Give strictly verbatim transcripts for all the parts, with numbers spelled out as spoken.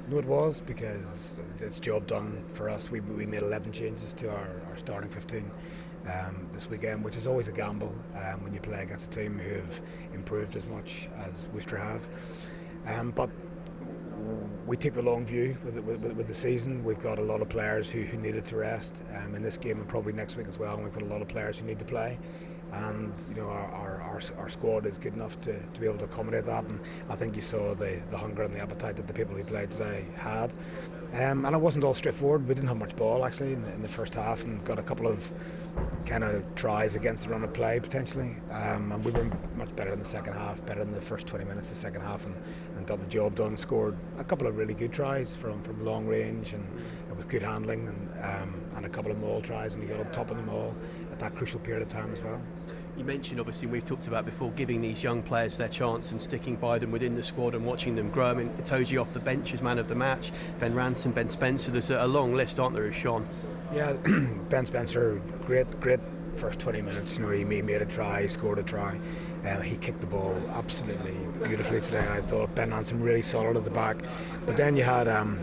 No, it was because it's job done for us. We, we made eleven changes to our, our starting fifteen um, this weekend, which is always a gamble um, when you play against a team who have improved as much as Worcester have. Um, but we take the long view with, with, with the season. We've got a lot of players who, who needed to rest um, in this game and probably next week as well. And we've got a lot of players who need to play. And you know our, our, our, our squad is good enough to, to be able to accommodate that, and I think you saw the, the hunger and the appetite that the people who played today had. Um, and it wasn't all straightforward. We didn't have much ball actually in the, in the first half, and got a couple of kind of tries against the run of play potentially. Um, and we were much better in the second half, better in the first twenty minutes of the second half, and, and got the job done. Scored a couple of really good tries from, from long range, and it was good handling, and um, and a couple of maul tries, and we got on top of them all at that crucial period of time as well. You mentioned, obviously, we've talked about before, giving these young players their chance and sticking by them within the squad and watching them grow. I mean, Itoje off the bench as man of the match, Ben Ransom, Ben Spencer. There's a long list, aren't there, who've shone? Yeah, Ben Spencer, great, great first twenty minutes. You know, he made a try, he scored a try. Uh, he kicked the ball absolutely beautifully today. I thought Ben Ransom really solid at the back. But then you had Um,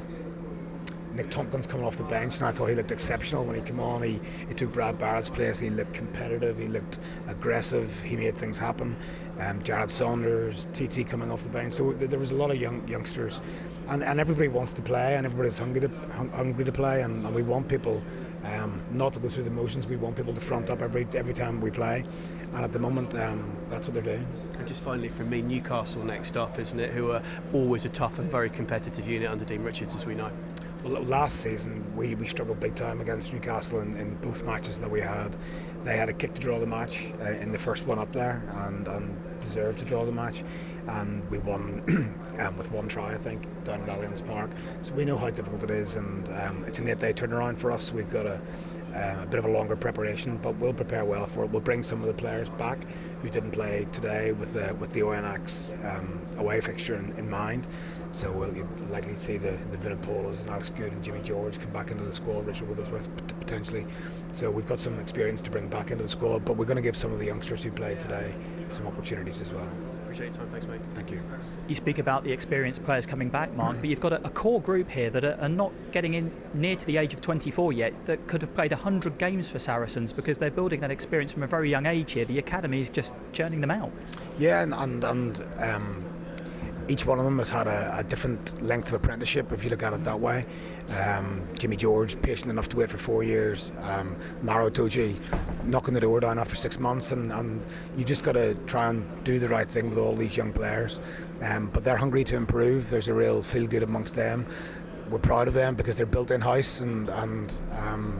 Nick Tompkins coming off the bench, and I thought he looked exceptional when he came on. He, he took Brad Barrett's place. He looked competitive, he looked aggressive, he made things happen. Um, Jared Saunders, T T coming off the bench. So th- there was a lot of young youngsters, and, and everybody wants to play, and everybody's hungry to hung, hungry to play, and, and we want people um, not to go through the motions. We want people to front up every every time we play, and at the moment um, that's what they're doing. And just finally from me, Newcastle next up, isn't it? Who are always a tough and very competitive unit under Dean Richards, as we know. Well, last season we, we struggled big time against Newcastle in, in both matches that we had. They had a kick to draw the match uh, in the first one up there, and, and deserved to draw the match, and we won um, with one try, I think, down at Allianz Park. So we know how difficult it is, and um, it's an eight day turnaround for us. We've got a, uh, a bit of a longer preparation, but we'll prepare well for it. We'll bring some of the players back who didn't play today with the with the O N X um, away fixture in, in mind. So we'll likely see the the Vinipolas and Alex Good and Jimmy George come back into the squad, Richard Wigglesworth potentially. So we've got some experience to bring back into the squad, but we're going to give some of the youngsters who played today some opportunities as well. Appreciate your time, thanks mate. Thank you. You speak about the experienced players coming back, Mark, but you've got a, a core group here that are, are not getting in near to the age of twenty-four yet, that could have played one hundred games for Saracens, because they're building that experience from a very young age here. The academy is just churning them out. Yeah, and and, and um, each one of them has had a, a different length of apprenticeship, if you look at it that way. Um, Jimmy George, patient enough to wait for four years. Um, Maro Itoje, knocking the door down after six months, and, and you just got to try and do the right thing with all these young players. Um, but they're hungry to improve. There's a real feel good amongst them. We're proud of them because they're built in house, and and um,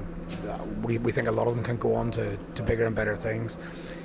we we think a lot of them can go on to, to bigger and better things.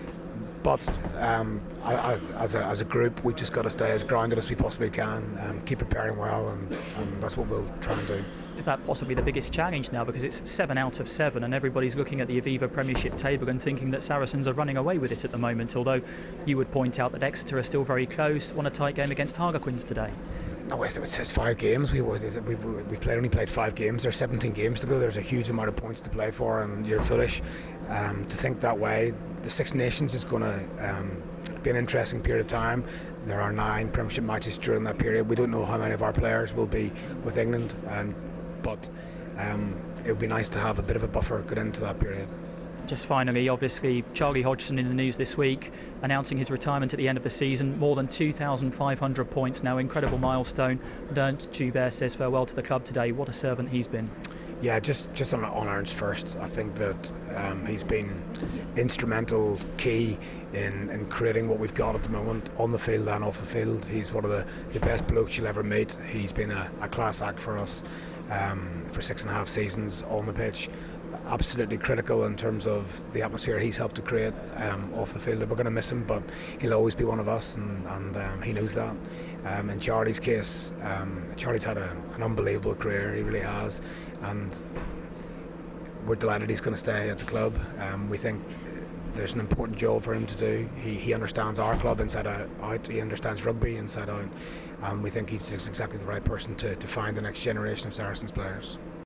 But um, I, I've, as, a, as a group, we've just got to stay as grounded as we possibly can, um, keep preparing well, and, and that's what we'll try and do. Is that possibly the biggest challenge now, because it's seven out of seven and everybody's looking at the Aviva Premiership table and thinking that Saracens are running away with it at the moment, although you would point out that Exeter are still very close, won a tight game against Harlequins today? No, it says five games. We, we've, we've played, only played five games. There's seventeen games to go. There's a huge amount of points to play for, and you're foolish um, to think that way. The Six Nations is going to um, be an interesting period of time. There are nine Premiership matches during that period. We don't know how many of our players will be with England, um, but um, it would be nice to have a bit of a buffer going into that period. Just finally, obviously, Charlie Hodgson in the news this week, announcing his retirement at the end of the season. More than two thousand five hundred points now, incredible milestone. And Ernst Joubert says farewell to the club today. What a servant he's been. Yeah, just, just on, on Ernst first, I think that um, he's been instrumental, key in, in creating what we've got at the moment, on the field and off the field. He's one of the, the best blokes you'll ever meet. He's been a, a class act for us um, for six and a half seasons on the pitch. Absolutely critical in terms of the atmosphere he's helped to create um, off the field. We're going to miss him, but he'll always be one of us, and, and um, he knows that. Um, in Charlie's case, um, Charlie's had a, an unbelievable career, he really has, and we're delighted he's going to stay at the club. Um, we think there's an important job for him to do. He, he understands our club inside out, he understands rugby inside out, and we think he's just exactly the right person to, to find the next generation of Saracens players.